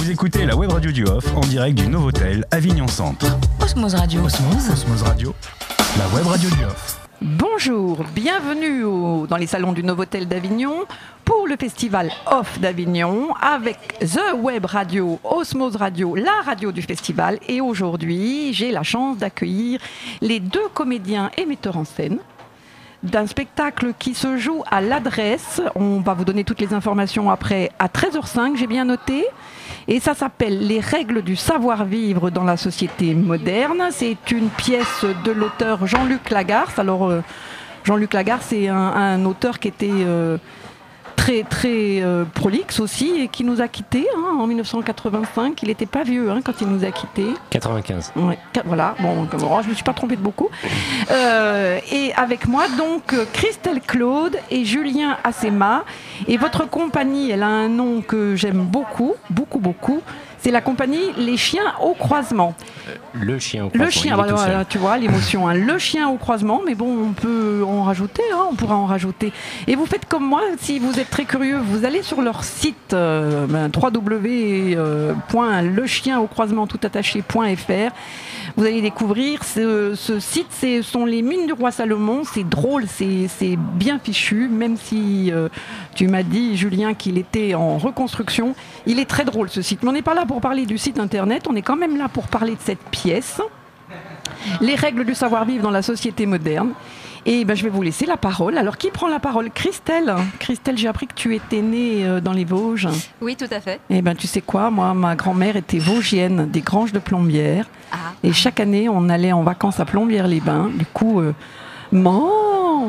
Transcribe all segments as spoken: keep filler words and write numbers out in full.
Vous écoutez la web radio du Off en direct du Novotel Avignon Centre. Osmose Radio. Osmose, Osmose Radio, la web radio du Off. Bonjour, bienvenue au, dans les salons du Novotel d'Avignon pour le festival Off d'Avignon avec The Web Radio, Osmose Radio, la radio du festival. Et aujourd'hui, j'ai la chance d'accueillir les deux comédiens et metteurs en scène d'un spectacle qui se joue à l'Adresse. On va vous donner toutes les informations après à treize heures cinq, j'ai bien noté. Et ça s'appelle Les règles du savoir-vivre dans la société moderne. C'est une pièce de l'auteur Jean-Luc Lagarce. Alors, euh, Jean-Luc Lagarce, c'est un, un auteur qui était euh, très, très euh, prolixe aussi et qui nous a quittés hein, en dix-neuf cent quatre-vingt-cinq. Il n'était pas vieux hein, quand il nous a quittés. quatre-vingt-quinze. Ouais, voilà, bon, oh, je ne me suis pas trompée de beaucoup. Euh, et avec moi, donc, Christelle Claude et Julien Assema. Et votre compagnie, elle a un nom que j'aime beaucoup, beaucoup, beaucoup. C'est la compagnie Les Chiens au Croisement. Euh, le chien au croisement. Le chien, voilà, voilà, tu vois, l'émotion. Hein. Le chien au croisement, mais bon, on peut en rajouter, hein, on pourra en rajouter. Et vous faites comme moi, si vous êtes très curieux, vous allez sur leur site euh, ben, w w w point le chien au croisement tout attaché point f r. Vous allez découvrir ce, ce site, ce sont les mines du roi Salomon. C'est drôle, c'est, c'est bien fichu, même si euh, tu m'as dit, Julien, qu'il était en reconstruction. Il est très drôle ce site, mais on n'est pas là pour parler du site internet, on est quand même là pour parler de cette pièce, les règles du savoir-vivre dans la société moderne. Et ben, je vais vous laisser la parole. Alors, qui prend la parole? Christelle. Christelle, j'ai appris que tu étais née euh, dans les Vosges. Oui, tout à fait. Et ben, tu sais quoi? Moi, ma grand-mère était vosgienne, des Granges de Plombières. Ah. Et chaque année, on allait en vacances à Plombières-les-Bains. Du coup, euh, man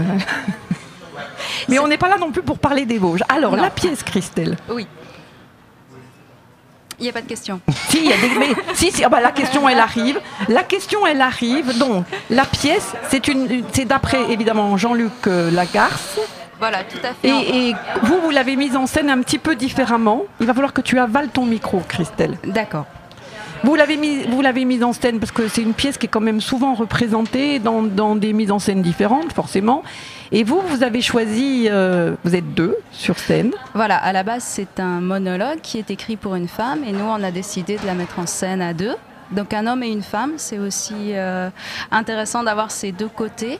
Mais on n'est pas là non plus pour parler des Vosges. Alors, non. La pièce, Christelle. Oui. Il n'y a pas de question. Si, il y a des... mais, si, si, ah bah, la question, elle arrive. La question, elle arrive. Donc, la pièce, c'est, une, c'est d'après, évidemment, Jean-Luc euh, Lagarce. Voilà, tout à fait. Et, et vous, vous l'avez mise en scène un petit peu différemment. Il va falloir que tu avales ton micro, Christelle. D'accord. Vous l'avez mis, vous l'avez mise en scène parce que c'est une pièce qui est quand même souvent représentée dans, dans des mises en scène différentes, forcément. Et vous, vous avez choisi, euh, vous êtes deux sur scène. Voilà, à la base, c'est un monologue qui est écrit pour une femme et nous, on a décidé de la mettre en scène à deux. Donc un homme et une femme, c'est aussi euh, intéressant d'avoir ces deux côtés.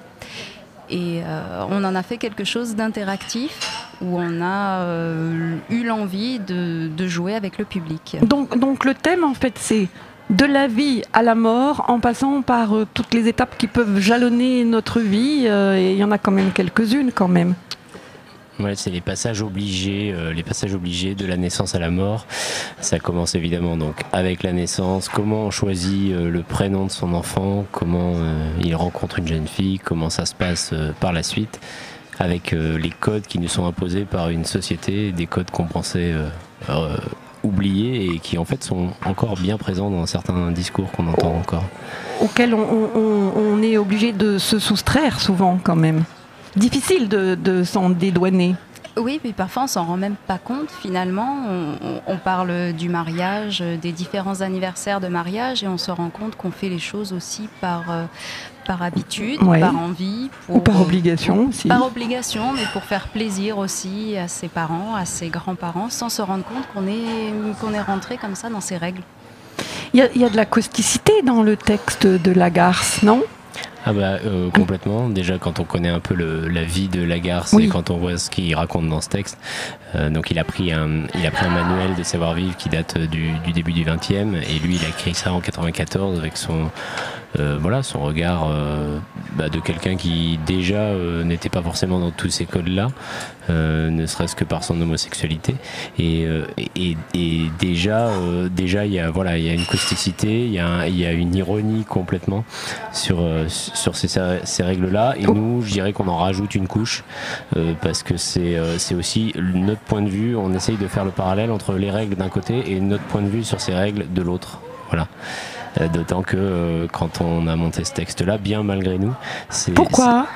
Et euh, on en a fait quelque chose d'interactif où on a euh, eu l'envie de, de jouer avec le public. Donc, donc le thème, en fait, c'est de la vie à la mort, en passant par euh, toutes les étapes qui peuvent jalonner notre vie. Euh, et il y en a quand même quelques-unes, quand même. Ouais, c'est les passages obligés, euh, les passages obligés de la naissance à la mort. Ça commence évidemment donc avec la naissance, comment on choisit euh, le prénom de son enfant, comment euh, il rencontre une jeune fille, comment ça se passe euh, par la suite, avec euh, les codes qui nous sont imposés par une société, des codes qu'on pensait euh, euh, oubliés et qui en fait sont encore bien présents dans certains discours qu'on entend oh. encore. Auxquels on, on, on est obligé de se soustraire souvent quand même. Difficile de, de s'en dédouaner. Oui, mais parfois on s'en rend même pas compte finalement. On, on parle du mariage, des différents anniversaires de mariage et on se rend compte qu'on fait les choses aussi par, euh, par habitude, ouais. par envie. Pour, Ou par obligation aussi. Par obligation, mais pour faire plaisir aussi à ses parents, à ses grands-parents, sans se rendre compte qu'on est, qu'on est rentré comme ça dans ces règles. Il y a, il y a de la causticité dans le texte de Lagarce, non ? Ah bah euh, complètement. Déjà quand on connaît un peu le, la vie de Lagarce oui. et quand on voit ce qu'il raconte dans ce texte, euh, donc il a pris un il a pris un manuel de savoir-vivre qui date du, du début du vingtième et lui il a écrit ça en quatre-vingt-quatorze avec son euh, voilà son regard euh, bah, de quelqu'un qui déjà euh, n'était pas forcément dans tous ces codes-là, euh, ne serait-ce que par son homosexualité et euh, et, et déjà euh, déjà il y a voilà il y a une causticité, il y a il y a une ironie complètement sur euh, sur ces, ces règles-là et nous je dirais qu'on en rajoute une couche euh, parce que c'est, euh, c'est aussi notre point de vue, on essaye de faire le parallèle entre les règles d'un côté et notre point de vue sur ces règles de l'autre, voilà. Euh, d'autant que euh, quand on a monté ce texte-là, bien malgré nous c'est, pourquoi c'est...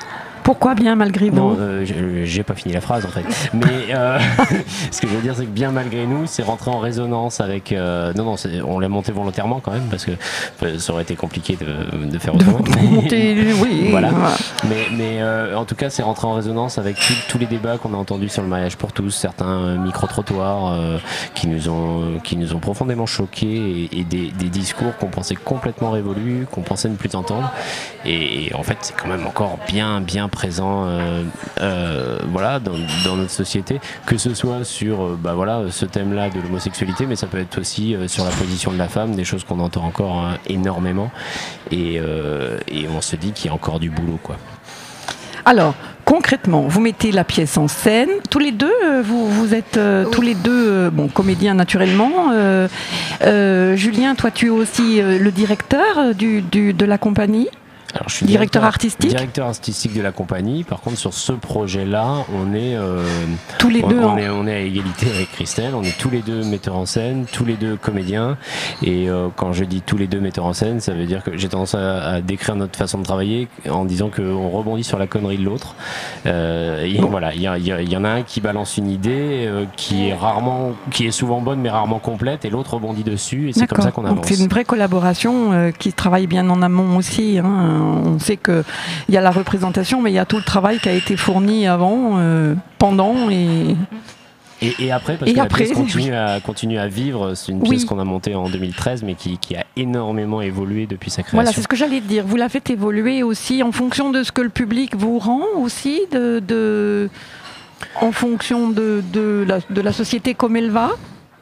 Pourquoi bien malgré vous? Non, euh, j'ai pas fini la phrase en fait. Mais euh, ce que je veux dire, c'est que bien malgré nous, c'est rentré en résonance avec. Euh, non, non, on l'a monté volontairement quand même parce que euh, ça aurait été compliqué de, de faire autrement. De monter, oui. Voilà. Mais, mais euh, en tout cas, c'est rentré en résonance avec tout, tous les débats qu'on a entendus sur le mariage pour tous, certains euh, micro-trottoirs euh, qui nous ont qui nous ont profondément choqués et, et des, des discours qu'on pensait complètement révolus, qu'on pensait ne plus entendre. Et, et en fait, c'est quand même encore bien, bien présent, euh, euh, voilà, dans, dans notre société, que ce soit sur, euh, bah voilà, ce thème-là de l'homosexualité, mais ça peut être aussi euh, sur la position de la femme, des choses qu'on entend encore hein, énormément. Et, euh, et on se dit qu'il y a encore du boulot, quoi. Alors, concrètement, vous mettez la pièce en scène. Tous les deux, vous, vous êtes euh, oui. tous les deux euh, bon, comédiens naturellement. Euh, euh, Julien, toi, tu es aussi euh, le directeur du, du, de la compagnie. Alors, je suis directeur, directeur artistique. Directeur artistique de la compagnie. Par contre, sur ce projet-là, on est euh, tous les on, deux. On, en... est, on est à égalité avec Christelle. On est tous les deux metteurs en scène, tous les deux comédiens. Et euh, quand je dis tous les deux metteurs en scène, ça veut dire que j'ai tendance à, à décrire notre façon de travailler en disant qu'on rebondit sur la connerie de l'autre. Euh, et bon. Voilà, il y, y, y en a un qui balance une idée euh, qui est rarement, qui est souvent bonne mais rarement complète, et l'autre rebondit dessus. Et c'est comme ça qu'on avance. C'est une vraie collaboration euh, qui travaille bien en amont aussi. Hein. On sait qu'il y a la représentation, mais il y a tout le travail qui a été fourni avant, euh, pendant et... Et, et après, parce et que après, la pièce continue à, continue à vivre. C'est une pièce oui. qu'on a montée en deux mille treize, mais qui, qui a énormément évolué depuis sa création. Voilà, c'est ce que j'allais te dire. Vous la faites évoluer aussi en fonction de ce que le public vous rend aussi, de, de, en fonction de, de, la, de la société comme elle va.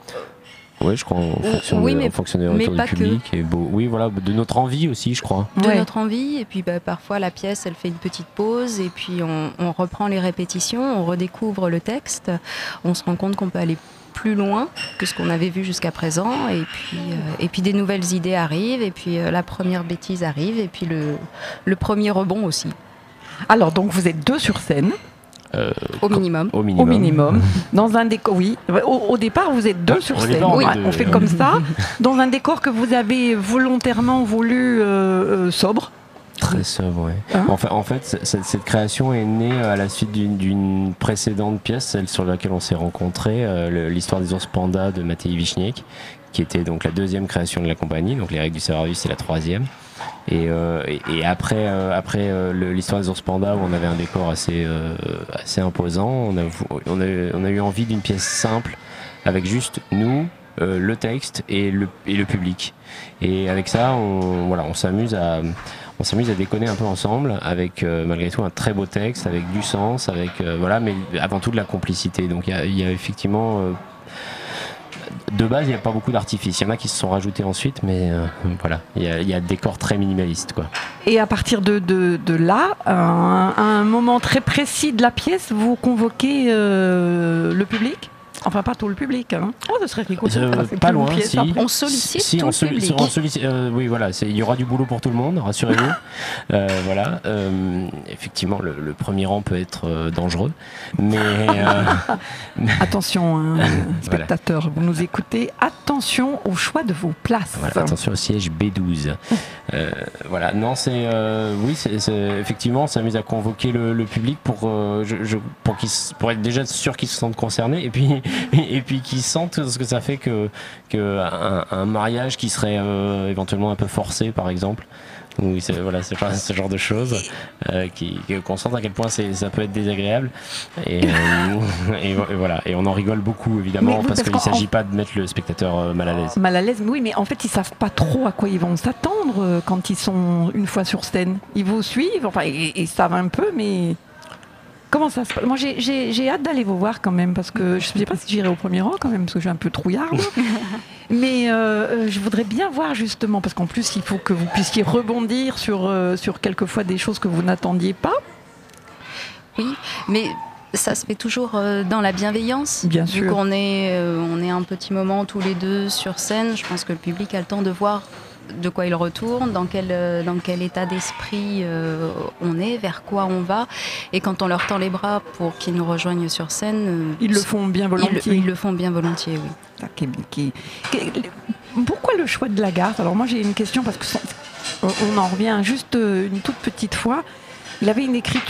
Oui, je crois, en fonction, oui, de, mais, en fonction des retours du public. Et beau, oui, voilà, de notre envie aussi, je crois. De ouais. notre envie, et puis bah, parfois la pièce, elle fait une petite pause, et puis on, on reprend les répétitions, on redécouvre le texte, on se rend compte qu'on peut aller plus loin que ce qu'on avait vu jusqu'à présent, et puis, euh, et puis des nouvelles idées arrivent, et puis euh, la première bêtise arrive, et puis le, le premier rebond aussi. Alors, donc vous êtes deux sur scène. Euh, au minimum. Au minimum. Au minimum. Dans un décor, oui. Au, au départ, vous êtes deux ah, sur scène. Oui, on fait comme ça. Dans un décor que vous avez volontairement voulu euh, euh, sobre. Très sobre, oui. Hein en fait, en fait cette, cette création est née à la suite d'une précédente pièce, celle sur laquelle on s'est rencontrés, euh, l'histoire des ours pandas de Matei Wichniek, qui était donc la deuxième création de la compagnie. Donc les règles du savoir-vivre, c'est la troisième. Et, euh, et, et après, euh, après euh, l'histoire des ours pandas, où on avait un décor assez, euh, assez imposant, on a, on a, on a eu envie d'une pièce simple, avec juste nous, euh, le texte et le, et le public. Et avec ça, on, voilà, on s'amuse à... On s'amuse à déconner un peu ensemble, avec euh, malgré tout un très beau texte, avec du sens, avec euh, voilà, mais avant tout de la complicité. Donc il y, y a effectivement, euh, de base, il n'y a pas beaucoup d'artifices. Il y en a qui se sont rajoutés ensuite, mais euh, voilà, il y, y a des décors très minimalistes, quoi. Et à partir de, de, de là, à un moment très précis de la pièce, vous convoquez euh, le public ? Enfin, pas tout le public. Hein. Oh, ce serait rigolo. Euh, pas loin, si. On sollicite si, tout on le soli public. On sollicite, euh, oui, voilà, il y aura du boulot pour tout le monde, rassurez-vous. euh, voilà. Euh, effectivement, le, le premier rang peut être euh, dangereux, mais euh, attention, hein, spectateurs, voilà. Vous nous écoutez. Attention au choix de vos places. Voilà, attention au siège B douze. euh, voilà. Non, c'est euh, oui, c'est effectivement, on s'amuse à convoquer le, le public pour euh, je, je, pour qu'ils pour être déjà sûr qu'ils se sentent concernés, et puis et puis qu'ils sentent ce que ça fait que, que un, un mariage qui serait euh, éventuellement un peu forcé, par exemple. Oui, c'est voilà, c'est pas ce genre de choses euh, qui qu'on sent à quel point c'est ça peut être désagréable, et, euh, et, et voilà, et on en rigole beaucoup évidemment, parce, parce qu'il ne s'agit pas de mettre le spectateur mal à l'aise. Mal à l'aise, oui, mais en fait ils savent pas trop à quoi ils vont s'attendre quand ils sont une fois sur scène. Ils vous suivent, enfin ils, ils savent un peu, mais comment ça se passe? Moi, j'ai hâte d'aller vous voir quand même, parce que je ne sais pas si j'irai au premier rang quand même, parce que je suis un peu trouillarde. Mais euh, je voudrais bien voir justement, parce qu'en plus, il faut que vous puissiez rebondir sur, euh, sur quelquefois des choses que vous n'attendiez pas. Oui, mais ça se fait toujours euh, dans la bienveillance. Bien sûr. Vu qu'on est, euh, on est un petit moment tous les deux sur scène, je pense que le public a le temps de voir de quoi il retourne, dans quel, dans quel état d'esprit euh, on est, vers quoi on va. Et quand on leur tend les bras pour qu'ils nous rejoignent sur scène... Euh, ils le font bien volontiers. Ils, ils le font bien volontiers, oui. Okay, okay. Pourquoi le choix de Lagarde? Alors moi j'ai une question, parce que on, on en revient juste une toute petite fois. Il avait une écriture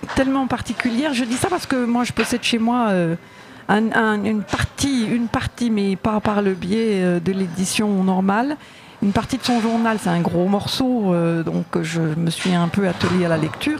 tellement particulière. Je dis ça parce que moi, je possède chez moi euh, un, un, une partie, une partie, mais pas par le biais euh, de l'édition normale. Une partie de son journal, c'est un gros morceau, euh, donc je me suis un peu attelée à la lecture.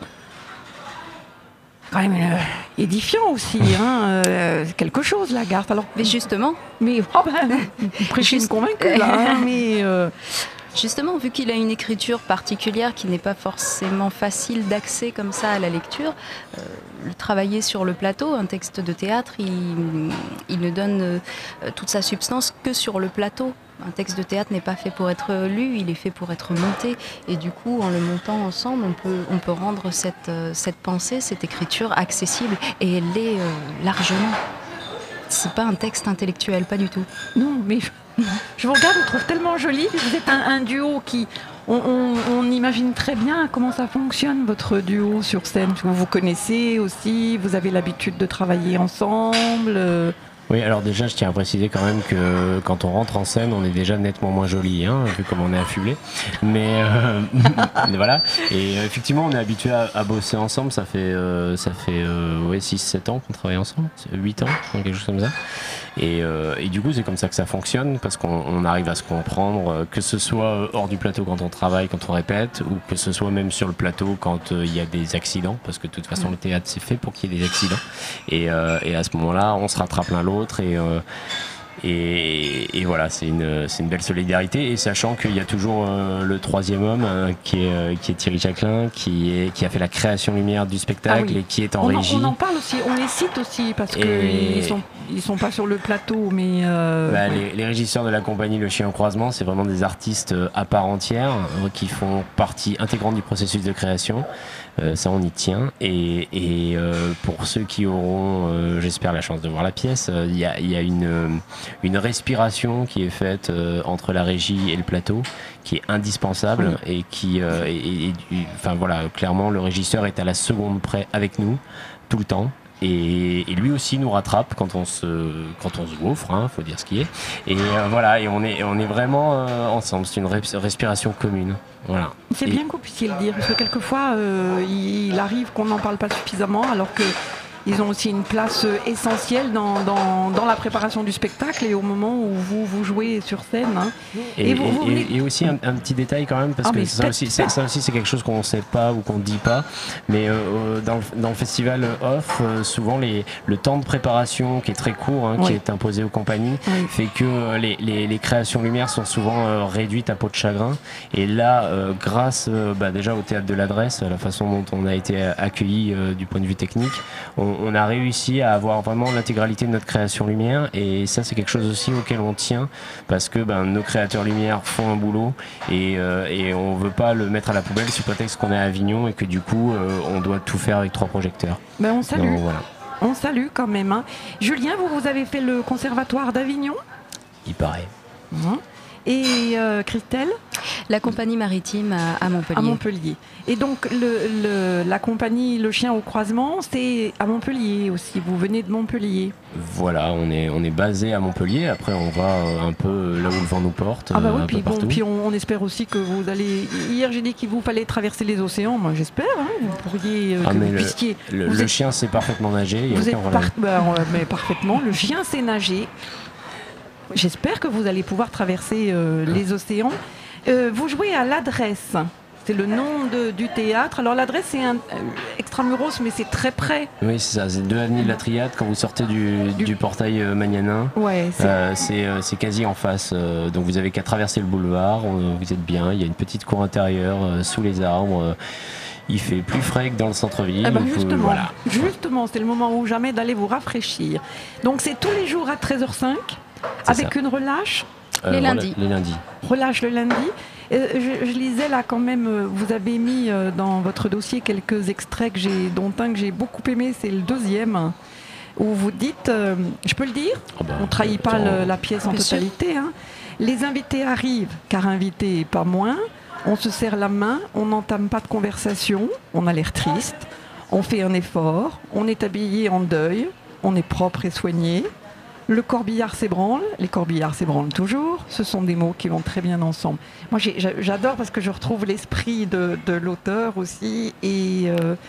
Quand même euh, édifiant aussi, hein, euh, quelque chose, Lagarde. Alors, mais justement, mais oh ben, prêcher une convaincue là, hein, mais euh... justement, vu qu'il a une écriture particulière qui n'est pas forcément facile d'accès comme ça à la lecture, euh, le travailler sur le plateau, un texte de théâtre, il, il ne donne euh, toute sa substance que sur le plateau. Un texte de théâtre n'est pas fait pour être lu, il est fait pour être monté. Et du coup, en le montant ensemble, on peut, on peut rendre cette, euh, cette pensée, cette écriture accessible. Et elle l'est euh, largement. C'est pas un texte intellectuel, pas du tout. Non, mais je, je vous regarde, je vous trouve tellement joli. Vous êtes un, un duo qui... On, on, on imagine très bien comment ça fonctionne, votre duo sur scène. Vous vous connaissez aussi, vous avez l'habitude de travailler ensemble. Euh... Oui, alors déjà, je tiens à préciser quand même que quand on rentre en scène, on est déjà nettement moins joli, hein, vu comme on est affublé. Mais euh, voilà. Et euh, effectivement, on est habitué à, à bosser ensemble. Ça fait, euh, ça fait euh, ouais, six sept ans qu'on travaille ensemble, huit ans, quelque chose comme ça. Et, euh, et du coup, c'est comme ça que ça fonctionne, parce qu'on on arrive à se comprendre, que ce soit hors du plateau quand on travaille, quand on répète, ou que ce soit même sur le plateau quand il euh, y a des accidents, parce que de toute façon, le théâtre, c'est fait pour qu'il y ait des accidents. Et, euh, et à ce moment-là, on se rattrape l'un l'autre. Et, euh, et, et voilà, c'est une, c'est une belle solidarité. Et sachant qu'il y a toujours euh, le troisième homme, hein, qui, est, euh, qui est Thierry Jacquelin, qui, est, qui a fait la création lumière du spectacle, ah oui. Et qui est en on régie. En, on en parle aussi, on les cite aussi, parce qu'ils ne sont, ils sont pas sur le plateau. Mais euh... bah, les, les régisseurs de la compagnie Le Chien au Croisement, c'est vraiment des artistes à part entière, euh, qui font partie intégrante du processus de création. Euh, ça, on y tient. Et, et euh, pour ceux qui auront, euh, j'espère, la chance de voir la pièce, il euh, y a, y a une, euh, une respiration qui est faite euh, entre la régie et le plateau, qui est indispensable. Oui. Et qui, euh, et, et, et, enfin voilà, clairement, le régisseur est à la seconde près avec nous tout le temps. Et, et lui aussi nous rattrape quand on se, quand on se gaufre, hein, faut dire ce qui est. Et euh, voilà, et on est, on est vraiment euh, ensemble. C'est une respiration commune. Voilà. C'est et... bien que vous puissiez le dire, parce que quelquefois, euh, il arrive qu'on n'en parle pas suffisamment, alors que ils ont aussi une place essentielle dans, dans, dans la préparation du spectacle et au moment où vous, vous jouez sur scène. Hein. Et, et, vous, vous venez... et, et aussi un, un petit détail quand même, parce ah, que ça aussi, ça, ça aussi c'est quelque chose qu'on ne sait pas ou qu'on ne dit pas, mais euh, dans, le, dans le festival off, euh, souvent les, le temps de préparation qui est très court, hein, oui. qui est imposé aux compagnies, oui. fait que euh, les, les, les créations lumière sont souvent euh, réduites à peau de chagrin. Et là, euh, grâce euh, bah, déjà au Théâtre de l'Adresse, à la façon dont on a été accueillis euh, du point de vue technique, on, on a réussi à avoir vraiment l'intégralité de notre création lumière, et ça c'est quelque chose aussi auquel on tient, parce que ben, nos créateurs lumière font un boulot et, euh, et on veut pas le mettre à la poubelle sous prétexte qu'on est à Avignon et que du coup euh, on doit tout faire avec trois projecteurs. Ben on salue. Donc, voilà. On salue quand même. Hein. Julien, vous, vous avez fait le conservatoire d'Avignon ? Il paraît. Mmh. Et euh, Christelle ? La compagnie maritime à, à Montpellier. À Montpellier. Et donc le, le, la compagnie Le Chien au Croisement, c'est à Montpellier aussi. Vous venez de Montpellier. Voilà, on est, on est basé à Montpellier. Après, on va un peu là où le vent nous porte. Ah bah oui, puis, bon, puis on, on espère aussi que vous allez... Hier, j'ai dit qu'il vous fallait traverser les océans. Moi, j'espère. Hein, vous pourriez... Euh, ah, que mais vous le, puissiez... Le, vous le êtes... chien sait parfaitement nager. Il y a vous aucun êtes problème. par... bah, mais parfaitement. Le chien sait nager. J'espère que vous allez pouvoir traverser euh, les océans. Euh, vous jouez à l'Adresse. C'est le nom de, du théâtre. Alors l'Adresse, c'est un euh, extramuros, mais c'est très près. Oui, c'est ça. C'est deux avenues de la Triade. Quand vous sortez du, du... du portail euh, Magnanin, ouais, c'est euh, euh, c'est quasi en face. Euh, donc vous avez qu'à traverser le boulevard. On, vous êtes bien. Il y a une petite cour intérieure euh, sous les arbres. Euh, il fait plus frais que dans le centre-ville. Eh ben justement, faut, voilà. justement, c'est le moment ou jamais d'aller vous rafraîchir. Donc c'est tous les jours à treize heures cinq, avec ça. Une relâche. Euh, les lundis. Les lundis. Relâche le lundi. Euh, je, je lisais là quand même, euh, vous avez mis euh, dans votre dossier quelques extraits que j'ai, dont un que j'ai beaucoup aimé, c'est le deuxième, où vous dites, euh, je peux le dire, oh ben, on ne trahit pas le, la pièce en totalité, hein. Les invités arrivent, car invités pas moins, on se serre la main, on n'entame pas de conversation, on a l'air triste, on fait un effort, on est habillé en deuil, on est propre et soigné. Le corbillard s'ébranle, les corbillards s'ébranlent toujours, ce sont des mots qui vont très bien ensemble. Moi j'adore parce que je retrouve l'esprit de, de l'auteur aussi, et euh,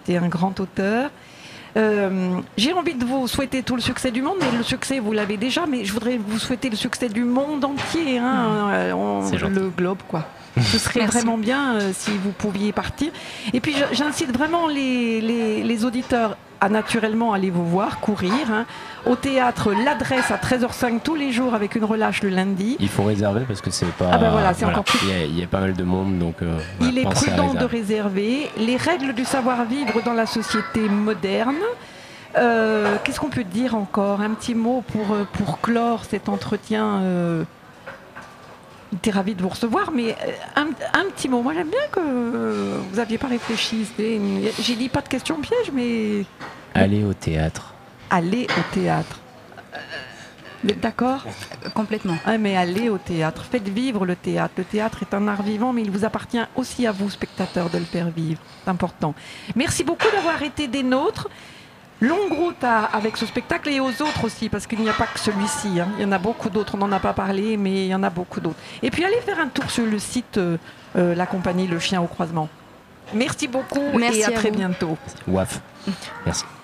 c'était un grand auteur. Euh, j'ai envie de vous souhaiter tout le succès du monde, mais le succès, vous l'avez déjà, mais je voudrais vous souhaiter le succès du monde entier, hein, on, le globe, quoi. Ce serait Merci. Vraiment bien euh, si vous pouviez partir. Et puis j'incite vraiment les, les, les auditeurs à naturellement aller vous voir, courir. Hein. Au théâtre, l'adresse à treize heures cinq tous les jours avec une relâche le lundi. Il faut réserver parce que c'est pas... Ah ben voilà, c'est voilà. encore plus... Il y, a, il y a pas mal de monde, donc... Euh, voilà, il est prudent de réserver. Les règles du savoir-vivre dans la société moderne. Euh, Qu'est-ce qu'on peut dire encore? Un petit mot pour, pour clore cet entretien. Euh... J'étais ravie de vous recevoir, mais un, un petit mot. Moi, j'aime bien que vous n'aviez pas réfléchi. J'ai dit pas de questions pièges, mais... Allez au théâtre. Allez au théâtre. Vous êtes d'accord? Complètement. Ah, mais allez au théâtre. Faites vivre le théâtre. Le théâtre est un art vivant, mais il vous appartient aussi à vous, spectateurs, de le faire vivre. C'est important. Merci beaucoup d'avoir été des nôtres. Longue route à, avec ce spectacle et aux autres aussi, parce qu'il n'y a pas que celui-ci. Hein. Il y en a beaucoup d'autres, on n'en a pas parlé, mais il y en a beaucoup d'autres. Et puis allez faire un tour sur le site, euh, euh, la compagnie Le Chien au Croisement. Merci beaucoup. Merci et à, à très vous. bientôt. Waf. Merci.